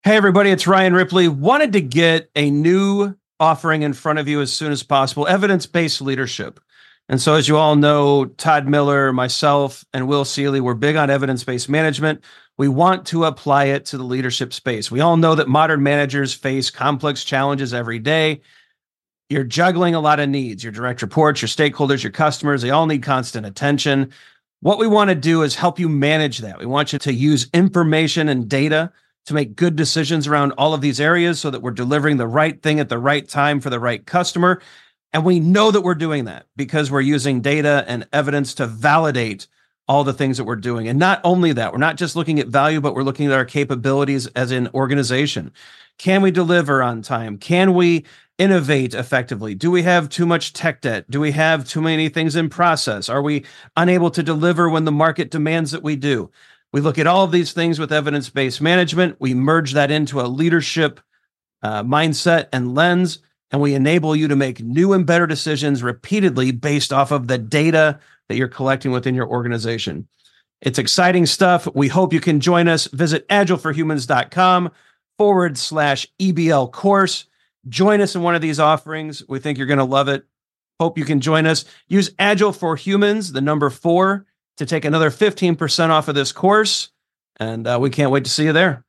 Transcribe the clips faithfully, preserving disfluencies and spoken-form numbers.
Hey, everybody, it's Ryan Ripley. Wanted to get a new offering in front of you as soon as possible, evidence-based leadership. And so, as you all know, Todd Miller, myself, and Will Seeley, we're big on evidence-based management. We want to apply it to the leadership space. We all know that modern managers face complex challenges every day. You're juggling a lot of needs, your direct reports, your stakeholders, your customers, they all need constant attention. What we want to do is help you manage that. We want you to use information and data to make good decisions around all of these areas so that we're delivering the right thing at the right time for the right customer. And we know that we're doing that because we're using data and evidence to validate all the things that we're doing. And not only that, we're not just looking at value, but we're looking at our capabilities as an organization. Can we deliver on time? Can we innovate effectively? Do we have too much tech debt? Do we have too many things in process? Are we unable to deliver when the market demands that we do? We look at all of these things with evidence-based management. We merge that into a leadership uh, mindset and lens, and we enable you to make new and better decisions repeatedly based off of the data that you're collecting within your organization. It's exciting stuff. We hope you can join us. Visit agileforhumans.com forward slash EBL course. Join us in one of these offerings. We think you're going to love it. Hope you can join us. Use Agile for Humans, the number four, to take another fifteen percent off of this course. And uh, we can't wait to see you there.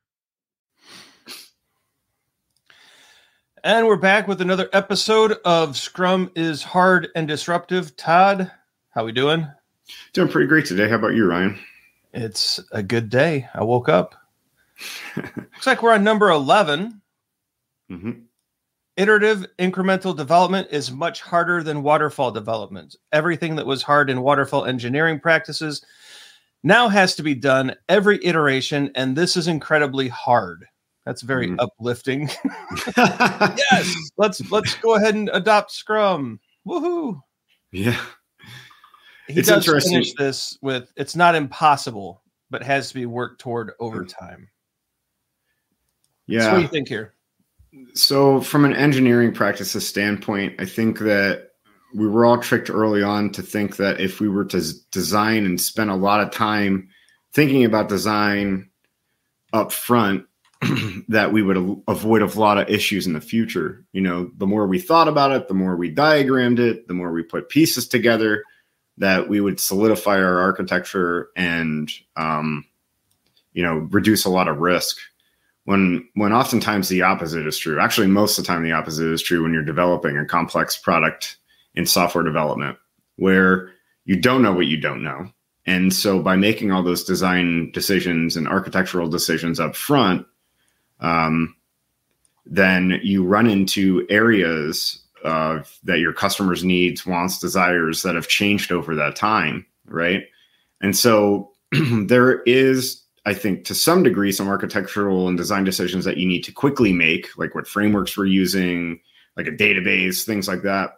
And we're back with another episode of Scrum is Hard and Disruptive. Todd, how we doing? Doing pretty great today. How about you, Ryan? It's a good day. I woke up. Looks like we're on number eleven. Mm-hmm. Iterative incremental development is much harder than waterfall development. Everything that was hard in waterfall engineering practices now has to be done every iteration, and this is incredibly hard. That's very mm. uplifting. Yes, let's let's go ahead and adopt Scrum. Woohoo! Yeah, he it's does interesting. Finish this with it's not impossible, but has to be worked toward over time. Yeah, so what do you think here? So from an engineering practices standpoint, I think that we were all tricked early on to think that if we were to z- design and spend a lot of time thinking about design up front, that we would a- avoid a lot of issues in the future. You know, the more we thought about it, the more we diagrammed it, the more we put pieces together, that we would solidify our architecture and, um, you know, reduce a lot of risk. When when oftentimes the opposite is true. Actually, most of the time the opposite is true when you're developing a complex product in software development, where you don't know what you don't know. And so by making all those design decisions and architectural decisions up front, um, then you run into areas uh, that your customers' needs, wants, desires that have changed over that time, right? And so there is, I think, to some degree, some architectural and design decisions that you need to quickly make, like what frameworks we're using, like a database, things like that.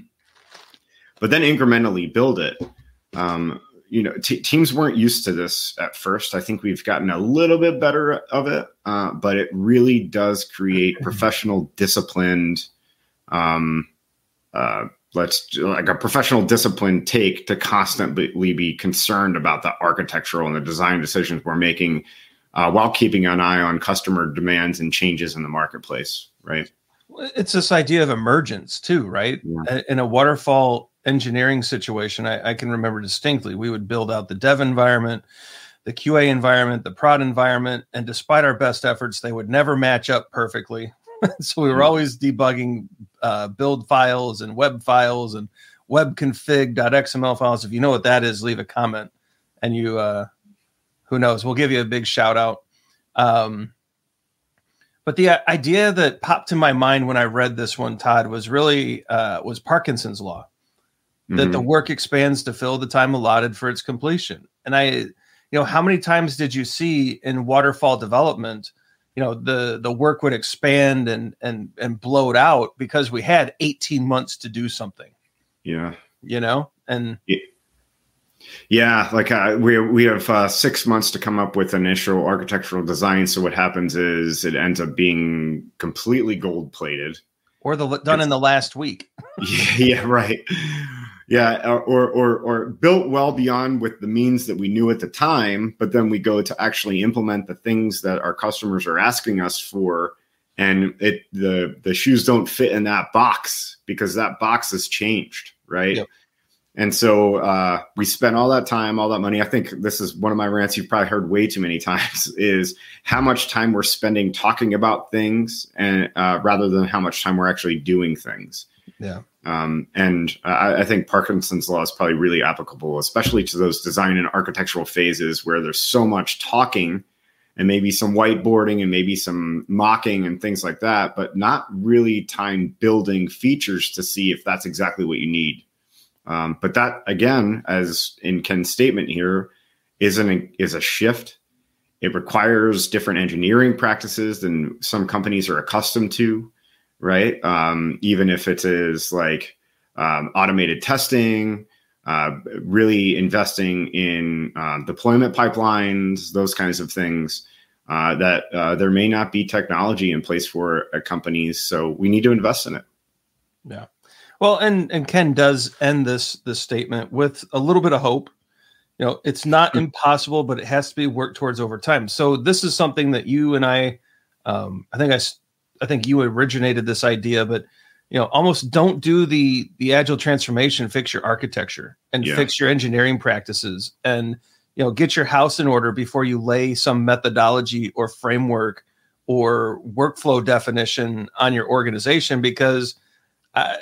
But then incrementally build it. Um, you know, t- teams weren't used to this at first. I think we've gotten a little bit better of it, uh, but it really does create professional, disciplined, um, uh, let's like a professional discipline take to constantly be concerned about the architectural and the design decisions we're making uh, while keeping an eye on customer demands and changes in the marketplace, right? It's this idea of emergence too, right? Yeah. In a waterfall engineering situation, I, I can remember distinctly, we would build out the dev environment, the Q A environment, the prod environment, and despite our best efforts, they would never match up perfectly. So we were always debugging uh, build files and web files and web config.xml files. If you know what that is, leave a comment. And you, uh, who knows, we'll give you a big shout out. Um, but the idea that popped in my mind when I read this one, Todd, was really uh, was Parkinson's law, mm-hmm. that the work expands to fill the time allotted for its completion. And I, you know, how many times did you see in waterfall development, you know, the, the work would expand and, and, and blow it out because we had eighteen months to do something. Yeah. You know, and yeah, yeah like uh, we, we have uh, six months to come up with initial architectural design. So what happens is it ends up being completely gold plated. Or the done it's, in the last week. yeah, yeah, right. Yeah, or or or built well beyond with the means that we knew at the time, but then we go to actually implement the things that our customers are asking us for, and it the the shoes don't fit in that box because that box has changed, right? Yep. And so uh, we spent all that time, all that money. I think this is one of my rants you've probably heard way too many times, is how much time we're spending talking about things, and uh, rather than how much time we're actually doing things. Yeah. Um, and I, I think Parkinson's law is probably really applicable, especially to those design and architectural phases where there's so much talking and maybe some whiteboarding and maybe some mocking and things like that, but not really time building features to see if that's exactly what you need. Um, but that, again, as in Ken's statement here, is, an, is a shift. It requires different engineering practices than some companies are accustomed to. Right. Um, even if it is like um, automated testing, uh, really investing in uh, deployment pipelines, those kinds of things uh, that uh, there may not be technology in place for uh, companies. So we need to invest in it. Yeah. Well, and, and Ken does end this, this statement with a little bit of hope. You know, it's not impossible, but it has to be worked towards over time. So this is something that you and I, um, I think I I think you originated this idea, but you know, almost don't do the the agile transformation, fix your architecture and yeah. fix your engineering practices, and you know, get your house in order before you lay some methodology or framework or workflow definition on your organization, because uh,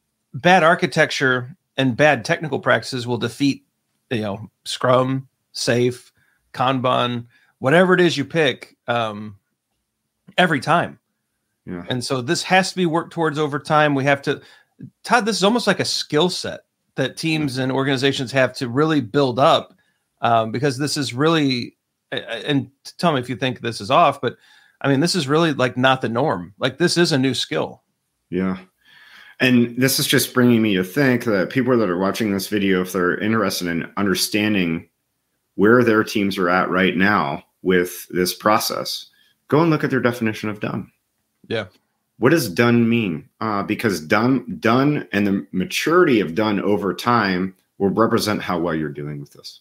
bad architecture and bad technical practices will defeat, you know, Scrum, Safe, Kanban, whatever it is you pick, um, every time. Yeah. And so this has to be worked towards over time. We have to, Todd, this is almost like a skill set that teams and organizations have to really build up, um, because this is really, and tell me if you think this is off, but I mean, this is really like not the norm. Like this is a new skill. Yeah. And this is just bringing me to think that people that are watching this video, if they're interested in understanding where their teams are at right now with this process, go and look at their definition of done. Yeah. What does done mean? Uh, because done, done and the maturity of done over time will represent how well you're doing with this.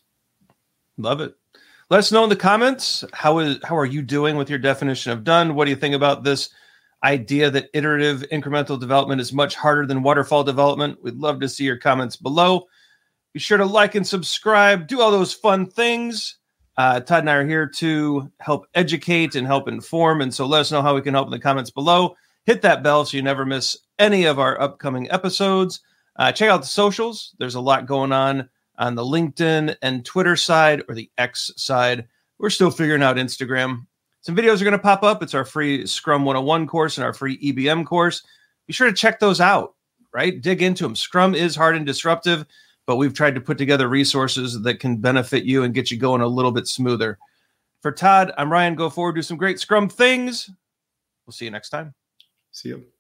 Love it. Let us know in the comments. How is, how are you doing with your definition of done? What do you think about this idea that iterative incremental development is much harder than waterfall development? We'd love to see your comments below. Be sure to like and subscribe. Do all those fun things. Uh, Todd and I are here to help educate and help inform. And so let us know how we can help in the comments below. Hit that bell so you never miss any of our upcoming episodes. Uh, check out the socials. There's a lot going on on the LinkedIn and Twitter side, or the X side. We're still figuring out Instagram. Some videos are going to pop up. It's our free Scrum one oh one course and our free E B M course. Be sure to check those out, right? Dig into them. Scrum is hard and disruptive, but we've tried to put together resources that can benefit you and get you going a little bit smoother. For Todd, I'm Ryan. Go forward, do some great Scrum things. We'll see you next time. See you.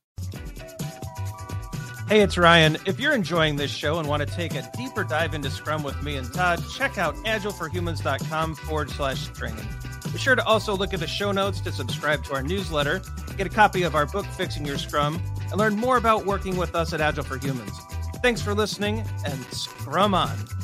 Hey, it's Ryan. If you're enjoying this show and want to take a deeper dive into Scrum with me and Todd, check out agileforhumans.com forward slash training. Be sure to also look at the show notes to subscribe to our newsletter, get a copy of our book, Fixing Your Scrum, and learn more about working with us at Agile for Humans. Thanks for listening, and Scrum on.